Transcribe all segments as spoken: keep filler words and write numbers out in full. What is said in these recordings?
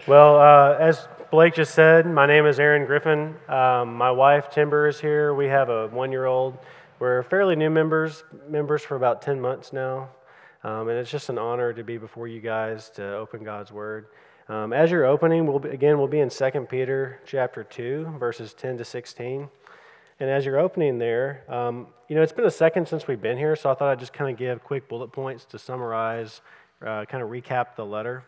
Well, uh, as Blake just said, my name is Aaron Griffin. Um, my wife Timber is here. We have a one-year-old. We're fairly new members, members for about ten months now, um, and it's just an honor to be before you guys to open God's Word. Um, as you're opening, we'll be, again we'll be in Second Peter chapter two, verses ten to sixteen. And as you're opening there, um, you know it's been a second since we've been here, so I thought I'd just kind of give quick bullet points to summarize, uh, kind of recap the letter.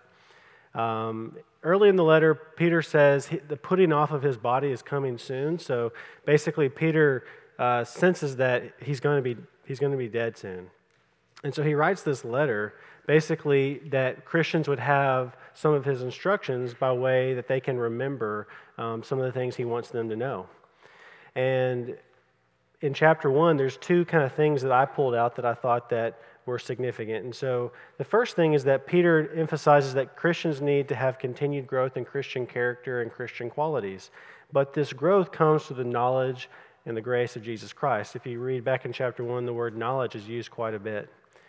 Um, early in the letter, Peter says he, the putting off of his body is coming soon. So basically, Peter uh, senses that he's going to be he's going to be dead soon, and so he writes this letter basically that Christians would have some of his instructions by way that they can remember um, some of the things he wants them to know. And in chapter one, there's two kind of things that I pulled out that I thought that were significant. And so the first thing is that Peter emphasizes that Christians need to have continued growth in Christian character and Christian qualities. But this growth comes through the knowledge and the grace of Jesus Christ. If you read back in chapter one, the word knowledge is used quite a bit.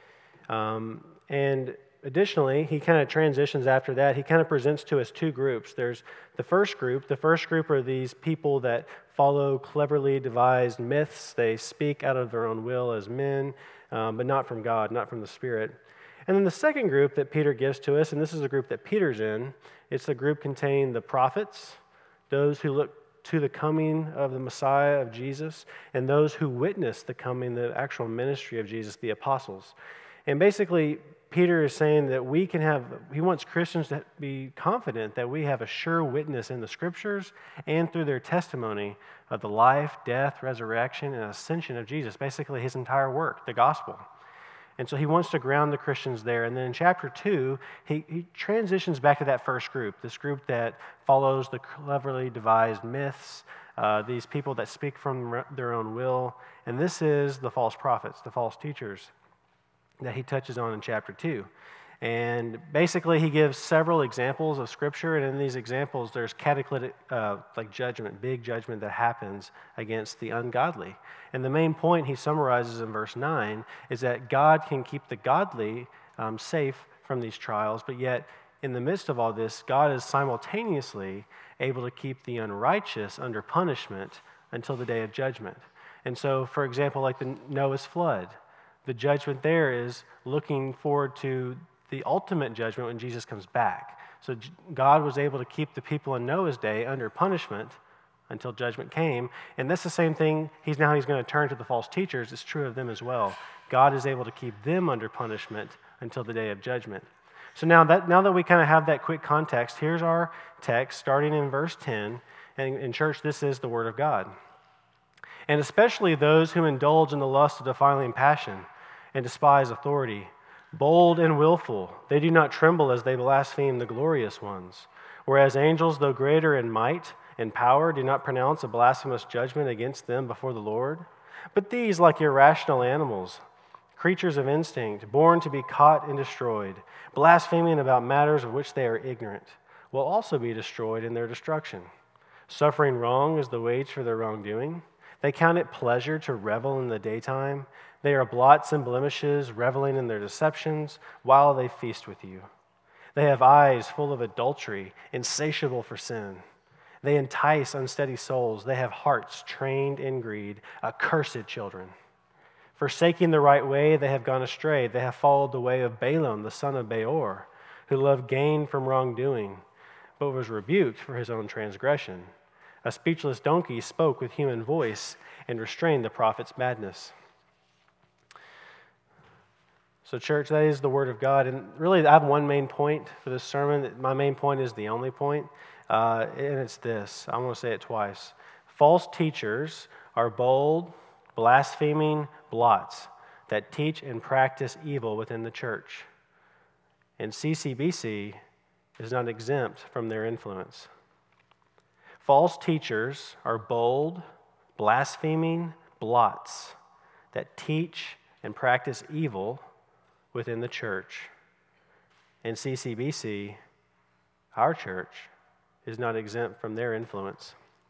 Um, and additionally, he kind of transitions after that. He kind of presents to us two groups. There's the first group. The first group are these people that follow cleverly devised myths. They speak out of their own will as men, um, but not from God, not from the Spirit. And then the second group that Peter gives to us, and this is the group that Peter's in, it's the group containing the prophets, those who look to the coming of the Messiah of Jesus, and those who witness the coming, the actual ministry of Jesus, the apostles. And basically, Peter is saying that we can have, he wants Christians to be confident that we have a sure witness in the Scriptures and through their testimony of the life, death, resurrection, and ascension of Jesus, basically his entire work, the gospel. And so he wants to ground the Christians there. And then in chapter two, he, he transitions back to that first group, this group that follows the cleverly devised myths, uh, these people that speak from their own will. And this is the false prophets, the false teachers that he touches on in chapter two. And basically, he gives several examples of Scripture, and in these examples, there's cataclysmic, uh, like judgment, big judgment that happens against the ungodly. And the main point he summarizes in verse nine is that God can keep the godly um, safe from these trials, but yet, in the midst of all this, God is simultaneously able to keep the unrighteous under punishment until the day of judgment. And so, for example, like the Noah's flood, the judgment there is looking forward to the ultimate judgment when Jesus comes back. So God was able to keep the people in Noah's day under punishment until judgment came. And that's the same thing. He's now he's going to turn to the false teachers. It's true of them as well. God is able to keep them under punishment until the day of judgment. So now that now that we kind of have that quick context, here's our text starting in verse ten. And in church, this is the Word of God. And especially those who indulge in the lust of defiling passion and despise authority, bold and willful, they do not tremble as they blaspheme the glorious ones. Whereas angels, though greater in might and power, do not pronounce a blasphemous judgment against them before the Lord. But these, like irrational animals, creatures of instinct, born to be caught and destroyed, blaspheming about matters of which they are ignorant, will also be destroyed in their destruction. Suffering wrong is the wage for their wrongdoing. They count it pleasure to revel in the daytime. They are blots and blemishes, reveling in their deceptions while they feast with you. They have eyes full of adultery, insatiable for sin. They entice unsteady souls. They have hearts trained in greed, accursed children. Forsaking the right way, they have gone astray. They have followed the way of Balaam, the son of Beor, who loved gain from wrongdoing, but was rebuked for his own transgression. A speechless donkey spoke with human voice and restrained the prophet's madness. So, church, that is the Word of God. And really, I have one main point for this sermon. My main point is the only point, uh, and it's this. I want to say it twice. False teachers are bold, blaspheming blots that teach and practice evil within the church. And C C B C is not exempt from their influence. False teachers are bold, blaspheming blots that teach and practice evil within the church. And C C B C, our church, is not exempt from their influence.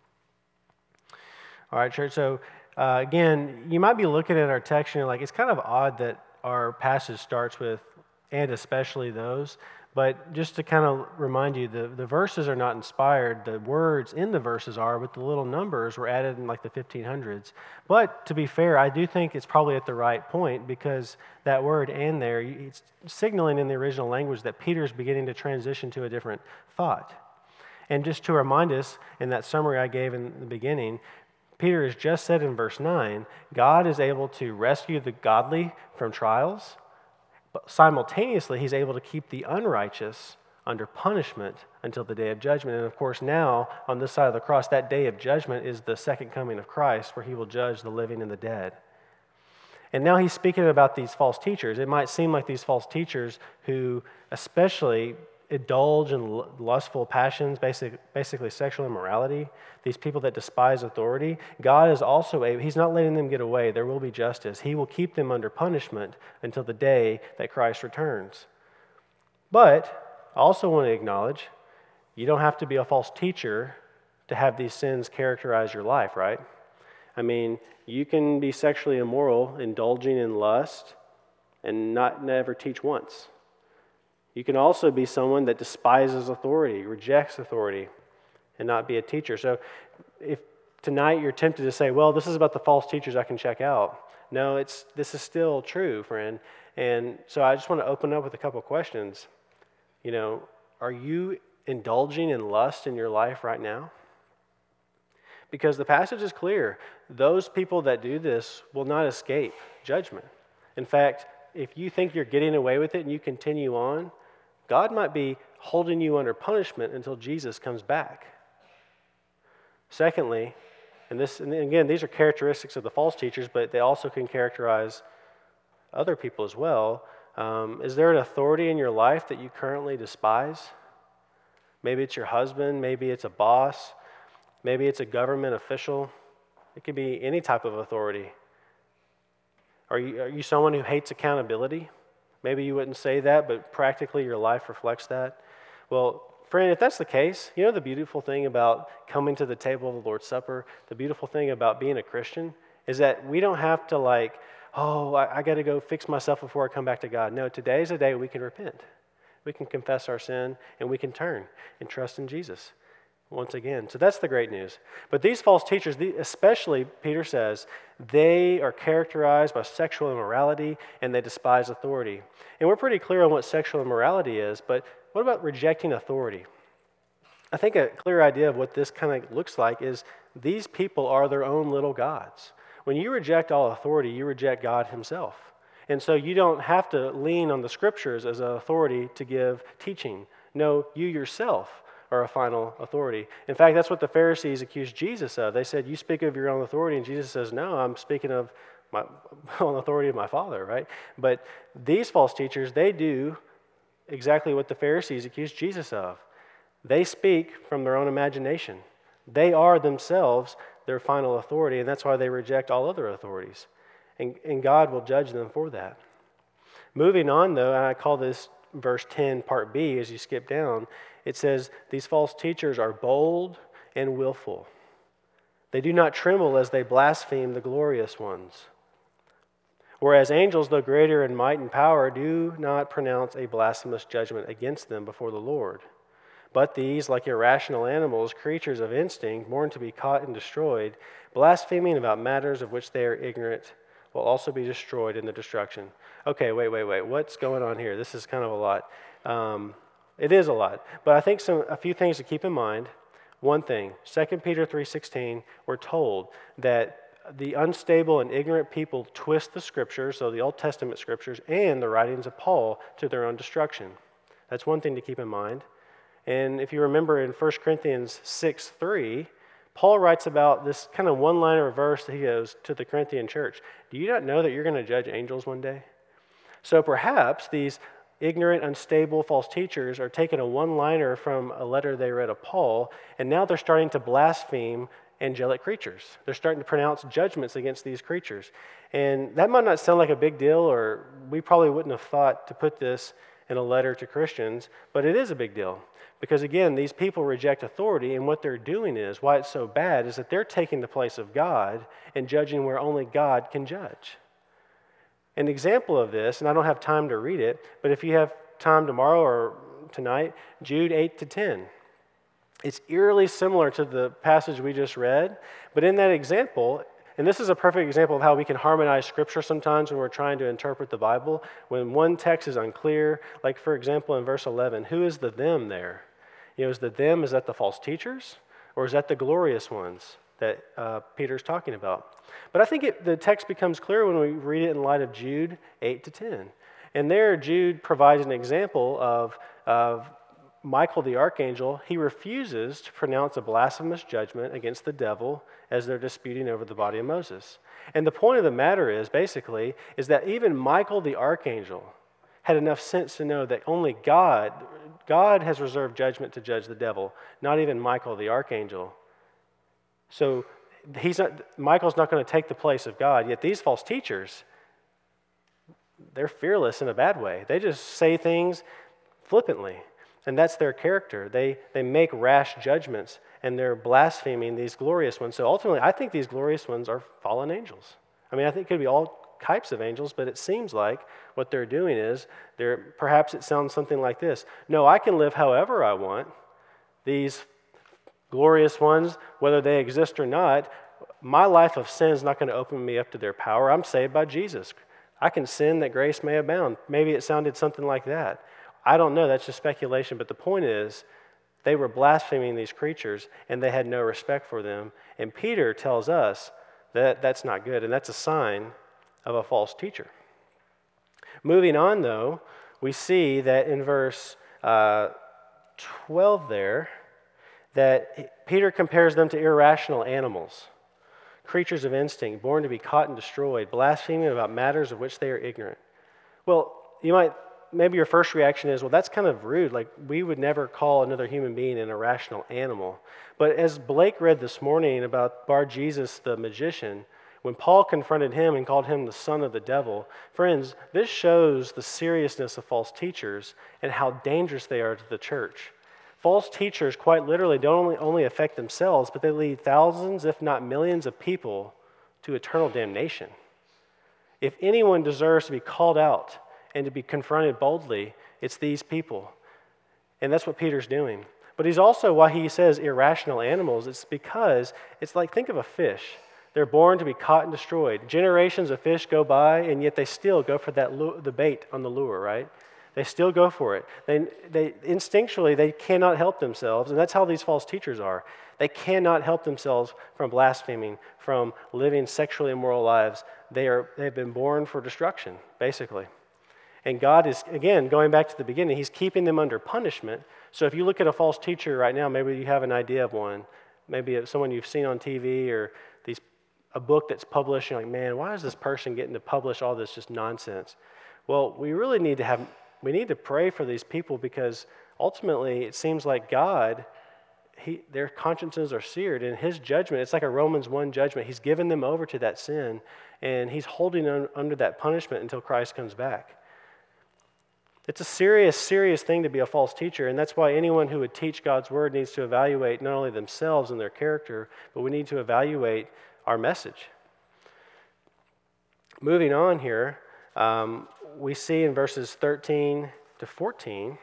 All right, church, so uh, again, you might be looking at our text and you're like, it's kind of odd that our passage starts with, and especially those, But just to kind of remind you, the, the verses are not inspired. The words in the verses are, but the little numbers were added in like the fifteen hundreds. But to be fair, I do think it's probably at the right point because that word "and" there, it's signaling in the original language that Peter's beginning to transition to a different thought. And just to remind us, in that summary I gave in the beginning, Peter has just said in verse nine, God is able to rescue the godly from trials, but simultaneously, he's able to keep the unrighteous under punishment until the day of judgment. And of course, now, on this side of the cross, that day of judgment is the second coming of Christ, where he will judge the living and the dead. And now he's speaking about these false teachers. It might seem like these false teachers who especially indulge in lustful passions, basic, basically sexual immorality, these people that despise authority, God is also able, he's not letting them get away. There will be justice. He will keep them under punishment until the day that Christ returns. But I also want to acknowledge, you don't have to be a false teacher to have these sins characterize your life, right? I mean, you can be sexually immoral, indulging in lust, and not never teach once. You can also be someone that despises authority, rejects authority, and not be a teacher. So if tonight you're tempted to say, well, this is about the false teachers I can check out. No, it's this is still true, friend. And so I just want to open up with a couple of questions. You know, are you indulging in lust in your life right now? Because the passage is clear. Those people that do this will not escape judgment. In fact, if you think you're getting away with it and you continue on, God might be holding you under punishment until Jesus comes back. Secondly, and this, and again, these are characteristics of the false teachers, but they also can characterize other people as well. Um, is there an authority in your life that you currently despise? Maybe it's your husband, maybe it's a boss, maybe it's a government official. It could be any type of authority. Are you, are you someone who hates accountability? Maybe you wouldn't say that, but practically your life reflects that. Well, friend, if that's the case, you know the beautiful thing about coming to the table of the Lord's Supper, the beautiful thing about being a Christian, is that we don't have to like, oh, I, I got to go fix myself before I come back to God. No, today is a day we can repent. We can confess our sin, and we can turn and trust in Jesus once again. So that's the great news. But these false teachers, especially, Peter says, they are characterized by sexual immorality and they despise authority. And we're pretty clear on what sexual immorality is, but what about rejecting authority? I think a clear idea of what this kind of looks like is these people are their own little gods. When you reject all authority, you reject God himself. And so you don't have to lean on the scriptures as an authority to give teaching. No, you yourself are a final authority. In fact, that's what the Pharisees accused Jesus of. They said, you speak of your own authority, and Jesus says, no, I'm speaking of my own authority of my Father, right? But these false teachers, they do exactly what the Pharisees accused Jesus of. They speak from their own imagination. They are themselves their final authority, and that's why they reject all other authorities. And, and God will judge them for that. Moving on, though, and I call this verse ten, part B, as you skip down, it says, these false teachers are bold and willful. They do not tremble as they blaspheme the glorious ones. Whereas angels, though greater in might and power, do not pronounce a blasphemous judgment against them before the Lord. But these, like irrational animals, creatures of instinct, born to be caught and destroyed, blaspheming about matters of which they are ignorant, will also be destroyed in the destruction. Okay, wait, wait, wait. What's going on here? This is kind of a lot. Um, it is a lot. But I think some a few things to keep in mind. One thing, Second Peter three sixteen, we're told that the unstable and ignorant people twist the scriptures, so the Old Testament scriptures, and the writings of Paul to their own destruction. That's one thing to keep in mind. And if you remember in First Corinthians six three, Paul writes about this kind of one-liner verse that he goes to the Corinthian church. Do you not know that you're going to judge angels one day? So perhaps these ignorant, unstable, false teachers are taking a one-liner from a letter they read of Paul, and now they're starting to blaspheme angelic creatures. They're starting to pronounce judgments against these creatures. And that might not sound like a big deal, or we probably wouldn't have thought to put this in a letter to Christians, but it is a big deal. Because again, these people reject authority, and what they're doing is, why it's so bad, is that they're taking the place of God and judging where only God can judge. An example of this, and I don't have time to read it, but if you have time tomorrow or tonight, Jude eight to ten. It's eerily similar to the passage we just read, but in that example, and this is a perfect example of how we can harmonize Scripture sometimes when we're trying to interpret the Bible. When one text is unclear, like for example in verse eleven, who is the them there? You know, is the them, is that the false teachers? Or is that the glorious ones that uh, Peter's talking about? But I think it, the text becomes clear when we read it in light of Jude eight to ten. And there Jude provides an example of, of Michael the archangel. He refuses to pronounce a blasphemous judgment against the devil as they're disputing over the body of Moses. And the point of the matter is, basically, is that even Michael the archangel had enough sense to know that only God, God has reserved judgment to judge the devil, not even Michael the archangel. So he's not, Michael's not going to take the place of God, yet these false teachers, they're fearless in a bad way. They just say things flippantly. And that's their character. They they make rash judgments, and they're blaspheming these glorious ones. So ultimately, I think these glorious ones are fallen angels. I mean, I think it could be all types of angels, but it seems like what they're doing is, they're perhaps it sounds something like this. No, I can live however I want. These glorious ones, whether they exist or not, my life of sin is not going to open me up to their power. I'm saved by Jesus. I can sin that grace may abound. Maybe it sounded something like that. I don't know, that's just speculation, but the point is, they were blaspheming these creatures, and they had no respect for them. And Peter tells us that that's not good, and that's a sign of a false teacher. Moving on, though, we see that in verse uh, twelve there, that Peter compares them to irrational animals, creatures of instinct, born to be caught and destroyed, blaspheming about matters of which they are ignorant. Well, you might... Maybe your first reaction is, well, that's kind of rude. Like, we would never call another human being an irrational animal. But as Blake read this morning about Bar-Jesus the magician, when Paul confronted him and called him the son of the devil, friends, this shows the seriousness of false teachers and how dangerous they are to the church. False teachers quite literally don't only, only affect themselves, but they lead thousands, if not millions of people to eternal damnation. If anyone deserves to be called out and to be confronted boldly, it's these people. And that's what Peter's doing. But he's also, why he says irrational animals, it's because, it's like, think of a fish. They're born to be caught and destroyed. Generations of fish go by, and yet they still go for that lu- the bait on the lure, right? They still go for it. They, they instinctually, they cannot help themselves, and that's how these false teachers are. They cannot help themselves from blaspheming, from living sexually immoral lives. They are, they've been born for destruction, basically. And God is, again, going back to the beginning, he's keeping them under punishment. So if you look at a false teacher right now, maybe you have an idea of one. Maybe it's someone you've seen on T V or these a book that's published. You're like, man, why is this person getting to publish all this just nonsense? Well, we really need to have, we need to pray for these people, because ultimately it seems like God, he, their consciences are seared, and his judgment, it's like a Romans one judgment. He's given them over to that sin, and he's holding them under that punishment until Christ comes back. It's a serious, serious thing to be a false teacher, and that's why anyone who would teach God's word needs to evaluate not only themselves and their character, but we need to evaluate our message. Moving on here, um, we see in verses thirteen to fourteen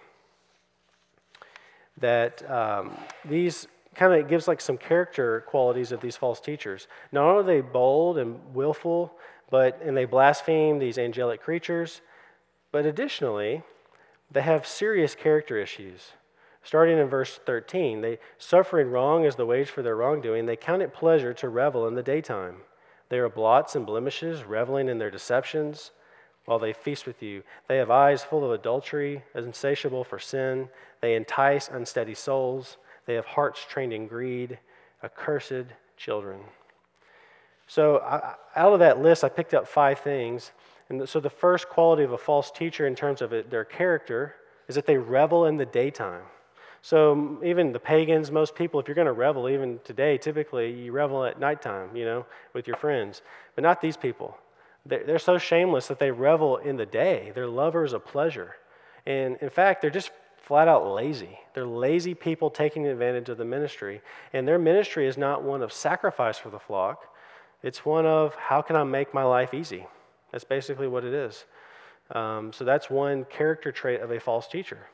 that um, these kind of gives like some character qualities of these false teachers. Not only are they bold and willful, but and they blaspheme these angelic creatures, but additionally, they have serious character issues. Starting in verse thirteen, they suffering wrong as the wage for their wrongdoing, they count it pleasure to revel in the daytime. They are blots and blemishes, reveling in their deceptions while they feast with you. They have eyes full of adultery, insatiable for sin. They entice unsteady souls. They have hearts trained in greed, accursed children. So I, out of that list, I picked up five things. And so the first quality of a false teacher in terms of it, their character is that they revel in the daytime. So even the pagans, most people, if you're going to revel, even today, typically you revel at nighttime, you know, with your friends. But not these people. They're, they're so shameless that they revel in the day. They're lovers of pleasure. And in fact, they're just flat out lazy. They're lazy people taking advantage of the ministry. And their ministry is not one of sacrifice for the flock. It's one of, how can I make my life easy? That's basically what it is. Um, so that's one character trait of a false teacher.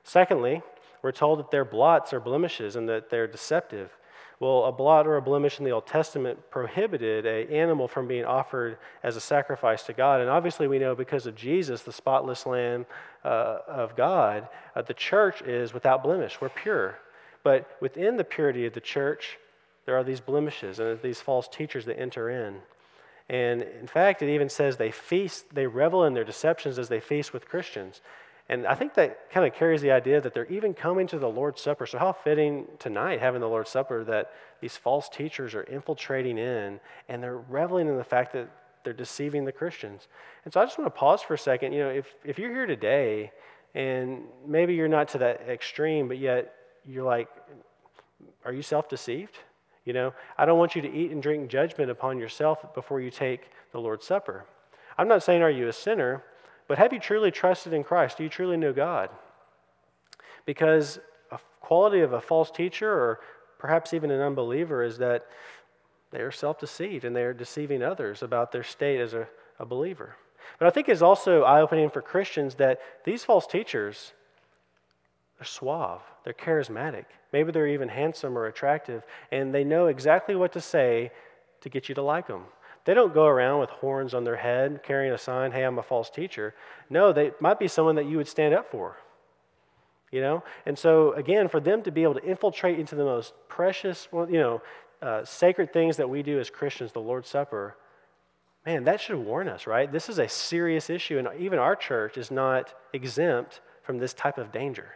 Secondly, we're told that they're blots or blemishes and that they're deceptive. Well, a blot or a blemish in the Old Testament prohibited an animal from being offered as a sacrifice to God. And obviously we know because of Jesus, the spotless Lamb uh, of God, uh, the church is without blemish. We're pure. But within the purity of the church, there are these blemishes and these false teachers that enter in. And in fact, it even says they feast, they revel in their deceptions as they feast with Christians. And I think that kind of carries the idea that they're even coming to the Lord's Supper. So how fitting tonight, having the Lord's Supper, that these false teachers are infiltrating in and they're reveling in the fact that they're deceiving the Christians. And so I just want to pause for a second. You know, if, if you're here today and maybe you're not to that extreme, but yet you're like, are you self-deceived? You know, I don't want you to eat and drink judgment upon yourself before you take the Lord's Supper. I'm not saying are you a sinner, but have you truly trusted in Christ? Do you truly know God? Because a quality of a false teacher or perhaps even an unbeliever is that they are self-deceived and they are deceiving others about their state as a, a believer. But I think it's also eye-opening for Christians that these false teachers are suave, they're charismatic. Maybe they're even handsome or attractive, and they know exactly what to say to get you to like them. They don't go around with horns on their head carrying a sign, hey, I'm a false teacher. No, they might be someone that you would stand up for, you know? And so, again, for them to be able to infiltrate into the most precious, you know, uh, sacred things that we do as Christians, the Lord's Supper, man, that should warn us, right? This is a serious issue, and even our church is not exempt from this type of danger.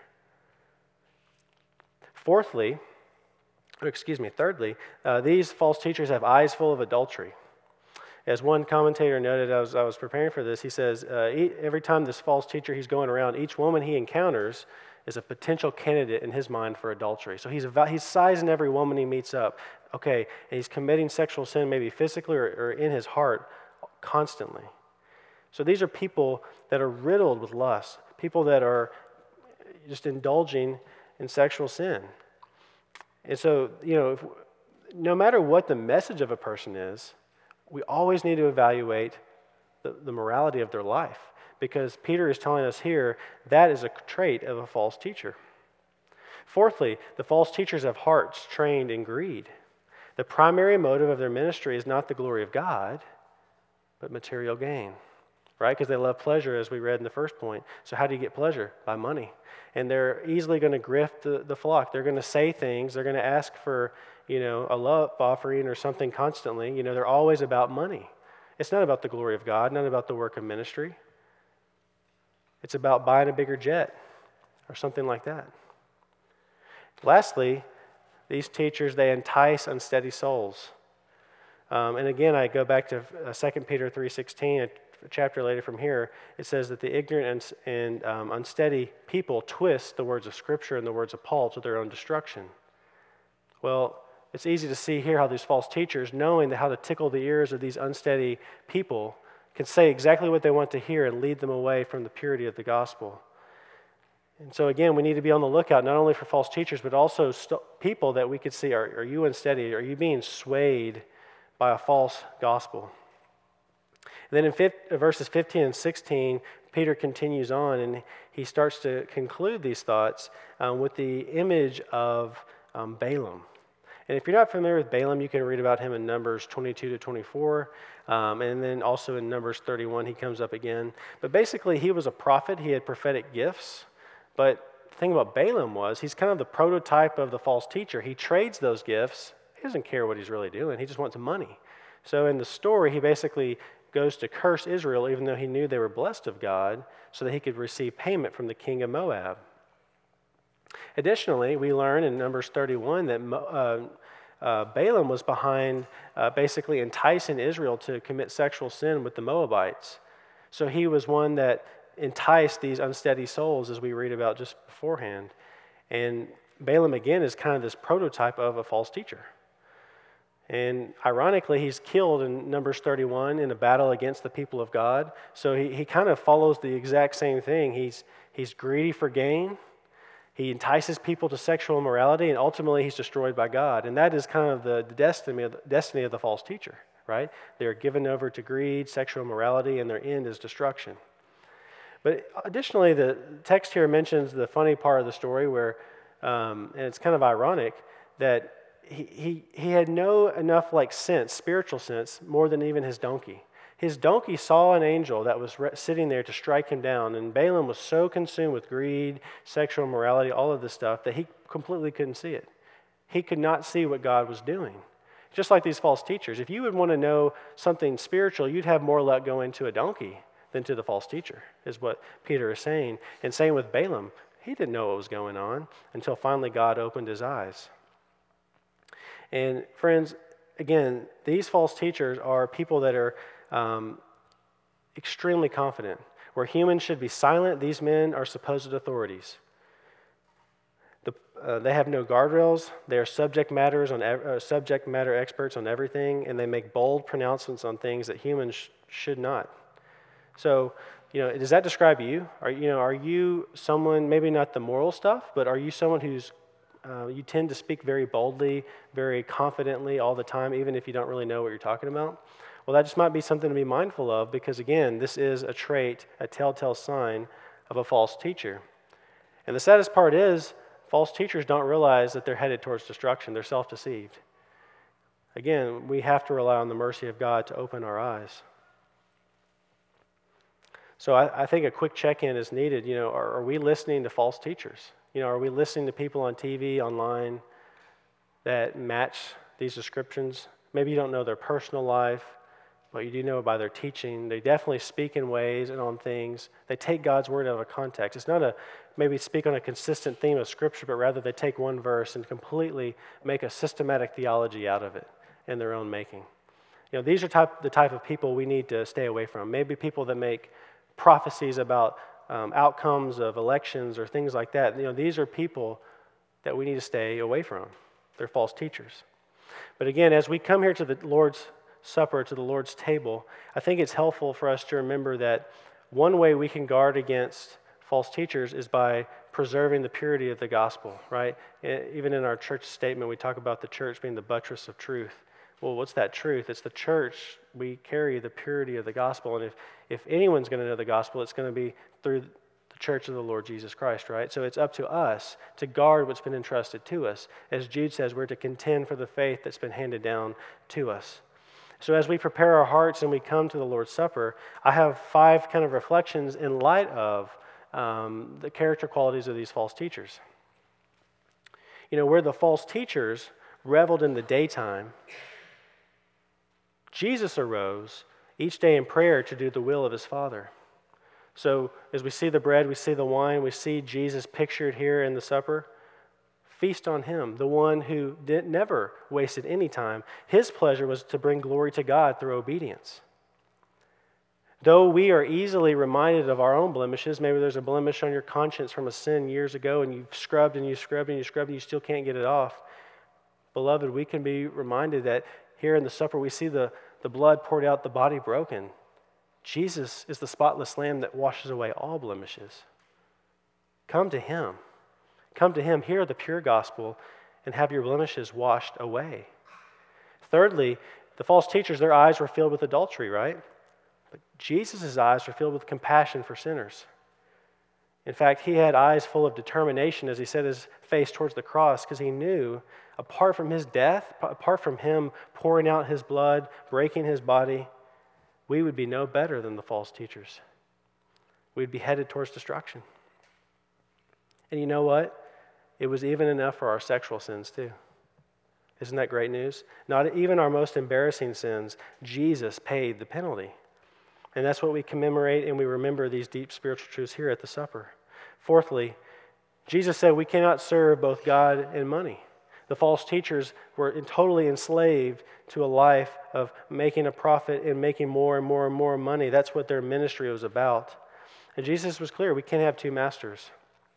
Fourthly, or excuse me, thirdly, uh, these false teachers have eyes full of adultery. As one commentator noted, I was, I was preparing for this, he says, uh, he, every time this false teacher he's going around, each woman he encounters is a potential candidate in his mind for adultery. So he's he's sizing every woman he meets up. Okay, and he's committing sexual sin maybe physically or, or in his heart constantly. So these are people that are riddled with lust, people that are just indulging in sexual sin. And so, you know, if, no matter what the message of a person is, we always need to evaluate the, the morality of their life, because Peter is telling us here that is a trait of a false teacher. Fourthly, the false teachers have hearts trained in greed. The primary motive of their ministry is not the glory of God, but material gain, right? Because they love pleasure, as we read in the first point. So how do you get pleasure? By money. And they're easily going to grift the, the flock. They're going to say things. They're going to ask for, you know, a love offering or something constantly. You know, they're always about money. It's not about the glory of God, not about the work of ministry. It's about buying a bigger jet or something like that. Lastly, these teachers, they entice unsteady souls. Um, and again, I go back to uh, Second Peter three sixteen, a chapter later from here. It says that the ignorant and, and um, unsteady people twist the words of Scripture and the words of Paul to their own destruction. Well, it's easy to see here how these false teachers, knowing how to tickle the ears of these unsteady people, can say exactly what they want to hear and lead them away from the purity of the gospel. And so again, we need to be on the lookout not only for false teachers, but also st- people that we could see, are, are you unsteady? Are you being swayed by a false gospel? And then in fifth, verses fifteen and sixteen, Peter continues on and he starts to conclude these thoughts um, with the image of um, Balaam. And if you're not familiar with Balaam, you can read about him in Numbers twenty-two to twenty-four, um, and then also in Numbers thirty-one, he comes up again. But basically, he was a prophet. He had prophetic gifts. But the thing about Balaam was he's kind of the prototype of the false teacher. He trades those gifts. He doesn't care what he's really doing. He just wants money. So in the story, he basically goes to curse Israel, even though he knew they were blessed of God, so that he could receive payment from the king of Moab. Additionally, we learn in Numbers thirty-one that uh, uh, Balaam was behind uh, basically enticing Israel to commit sexual sin with the Moabites. So he was one that enticed these unsteady souls, as we read about just beforehand. And Balaam, again, is kind of this prototype of a false teacher. And ironically, he's killed in Numbers thirty-one in a battle against the people of God. So he, he kind of follows the exact same thing. He's, he's greedy for gain. He entices people to sexual immorality, and ultimately he's destroyed by God. And that is kind of the destiny of the, destiny of the false teacher, right? They're given over to greed, sexual immorality, and their end is destruction. But additionally, the text here mentions the funny part of the story where, um, and it's kind of ironic, that he, he, he had no enough like sense, spiritual sense, more than even his donkey. His donkey saw an angel that was re- sitting there to strike him down, and Balaam was so consumed with greed, sexual immorality, all of this stuff, that he completely couldn't see it. He could not see what God was doing. Just like these false teachers. If you would want to know something spiritual, you'd have more luck going to a donkey than to the false teacher, is what Peter is saying. And same with Balaam. He didn't know what was going on until finally God opened his eyes. And friends, again, these false teachers are people that are um, extremely confident. Where humans should be silent, these men are supposed authorities. The, uh, they have no guardrails. They are subject matters on ev- uh, subject matter experts on everything, and they make bold pronouncements on things that humans sh- should not. So, you know, does that describe you? Are you know, are you someone, maybe not the moral stuff, but are you someone who's uh, you tend to speak very boldly, very confidently all the time, even if you don't really know what you're talking about? Well, that just might be something to be mindful of, because again, this is a trait, a telltale sign of a false teacher. And the saddest part is, false teachers don't realize that they're headed towards destruction. They're self-deceived. Again, we have to rely on the mercy of God to open our eyes. So I, I think a quick check-in is needed. You know, are, are we listening to false teachers? You know, are we listening to people on T V, online, that match these descriptions? Maybe you don't know their personal life, but you do know by their teaching. They definitely speak in ways and on things. They take God's word out of a context. It's not a maybe speak on a consistent theme of Scripture, but rather they take one verse and completely make a systematic theology out of it in their own making. You know, these are type, the type of people we need to stay away from. Maybe people that make prophecies about um, outcomes of elections or things like that. You know, these are people that we need to stay away from. They're false teachers. But again, as we come here to the Lord's Supper, to the Lord's table, I think it's helpful for us to remember that one way we can guard against false teachers is by preserving the purity of the gospel, right? Even in our church statement, we talk about the church being the buttress of truth. Well, what's that truth? It's the church. We carry the purity of the gospel. And if, if anyone's going to know the gospel, it's going to be through the church of the Lord Jesus Christ, right? So it's up to us to guard what's been entrusted to us. As Jude says, we're to contend for the faith that's been handed down to us. So as we prepare our hearts and we come to the Lord's Supper, I have five kind of reflections in light of um, the character qualities of these false teachers. You know, where the false teachers reveled in the daytime, Jesus arose each day in prayer to do the will of his Father. So as we see the bread, we see the wine, we see Jesus pictured here in the supper. Feast on him, the one who did, never wasted any time. His pleasure was to bring glory to God through obedience. Though we are easily reminded of our own blemishes, maybe there's a blemish on your conscience from a sin years ago and you've scrubbed and you scrubbed and you scrubbed and you still can't get it off. Beloved, we can be reminded that here in the supper we see the, the blood poured out, the body broken. Jesus is the spotless lamb that washes away all blemishes. Come to him. Come to him, hear the pure gospel, and have your blemishes washed away. Thirdly, the false teachers, their eyes were filled with adultery, right? But Jesus' eyes were filled with compassion for sinners. In fact, he had eyes full of determination as he set his face towards the cross, because he knew, apart from his death, apart from him pouring out his blood, breaking his body, we would be no better than the false teachers. We'd be headed towards destruction. And you know what? It was even enough for our sexual sins too. Isn't that great news? Not even our most embarrassing sins, Jesus paid the penalty. And that's what we commemorate, and we remember these deep spiritual truths here at the supper. Fourthly, Jesus said we cannot serve both God and money. The false teachers were totally enslaved to a life of making a profit and making more and more and more money. That's what their ministry was about. And Jesus was clear, we can't have two masters.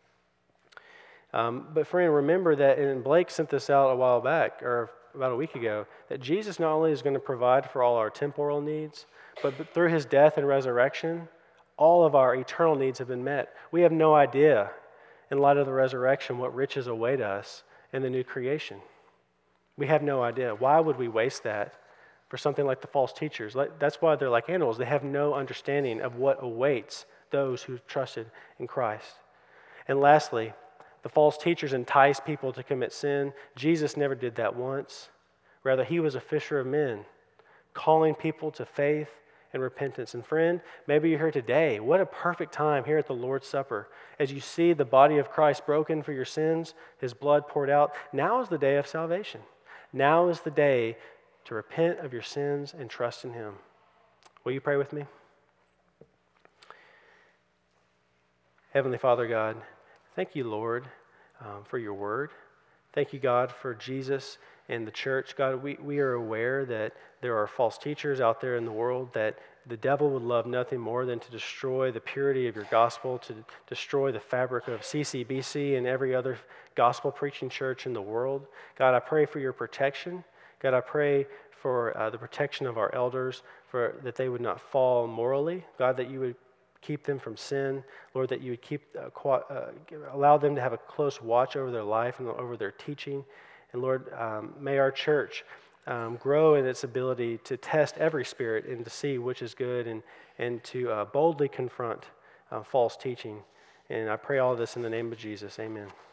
Um, but friend, remember that, and Blake sent this out a while back, or about a week ago, that Jesus not only is going to provide for all our temporal needs, but, but through his death and resurrection, all of our eternal needs have been met. We have no idea, in light of the resurrection, what riches await us in the new creation. We have no idea. Why would we waste that for something like the false teachers? That's why they're like animals. They have no understanding of what awaits those who trusted in Christ. And lastly, the false teachers entice people to commit sin. Jesus never did that once. Rather, he was a fisher of men, calling people to faith and repentance. And friend, maybe you're here today. What a perfect time here at the Lord's Supper. As you see the body of Christ broken for your sins, his blood poured out, now is the day of salvation. Now is the day to repent of your sins and trust in him. Will you pray with me? Heavenly Father God, thank you, Lord, um, for your word. Thank you, God, for Jesus and the church. God, we, we are aware that there are false teachers out there in the world, that the devil would love nothing more than to destroy the purity of your gospel, to destroy the fabric of C C B C and every other gospel-preaching church in the world. God, I pray for your protection. God, I pray for uh, the protection of our elders, for that they would not fall morally. God, that you would keep them from sin. Lord, that you would keep uh, qu- uh, allow them to have a close watch over their life and over their teaching. And Lord, um, may our church um, grow in its ability to test every spirit and to see which is good, and, and to uh, boldly confront uh, false teaching. And I pray all this in the name of Jesus. Amen.